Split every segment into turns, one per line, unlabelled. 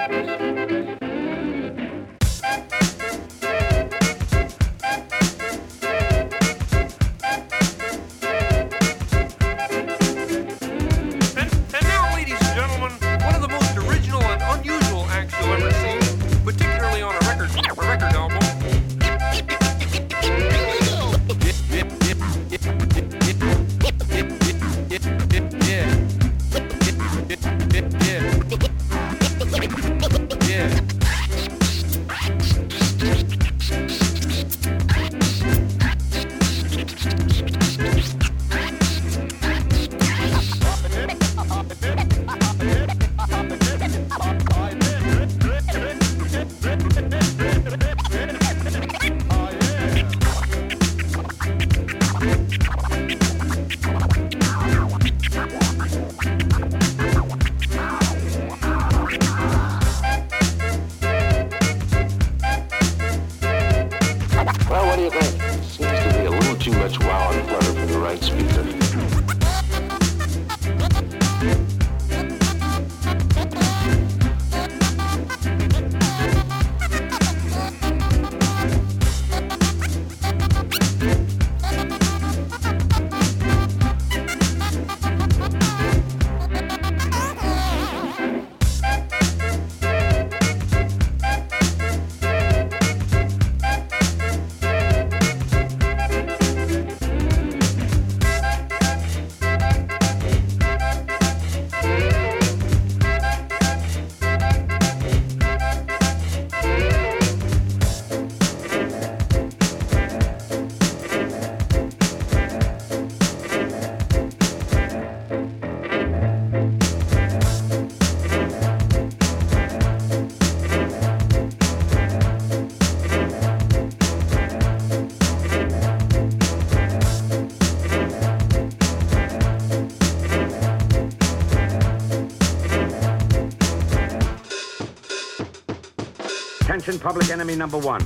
Attention, public enemy number one.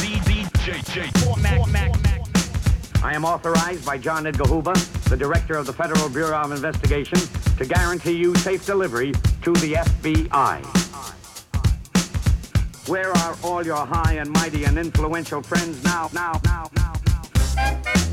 BBJJ.
I am authorized by John Edgar Hoover, the Director of the Federal Bureau of Investigation, to guarantee you safe delivery to the FBI. Where are all your high and mighty and influential friends now?